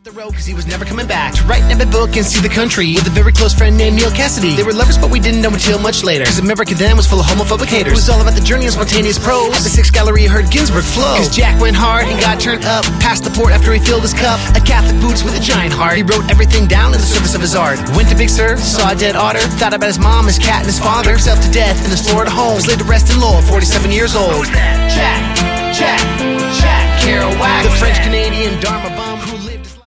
The road cause he was never coming back to write a book and see the country with a very close friend named Neil Cassidy. They were lovers but we didn't know until much later, cause America then was full of homophobic haters. It was all about the journey and spontaneous prose. At the Sixth Gallery heard Ginsberg flow, cause Jack went hard and got turned up past the port after he filled his cup. A Catholic boots with a giant heart, he wrote everything down in the service of his art. Went to Big Sur, saw a dead otter, thought about his mom, his cat and his father. Drank himself to death in his Florida home, was laid to rest in Lowell, 47 years old. Jack Kerouac, the French-Canadian Dharma bum who lived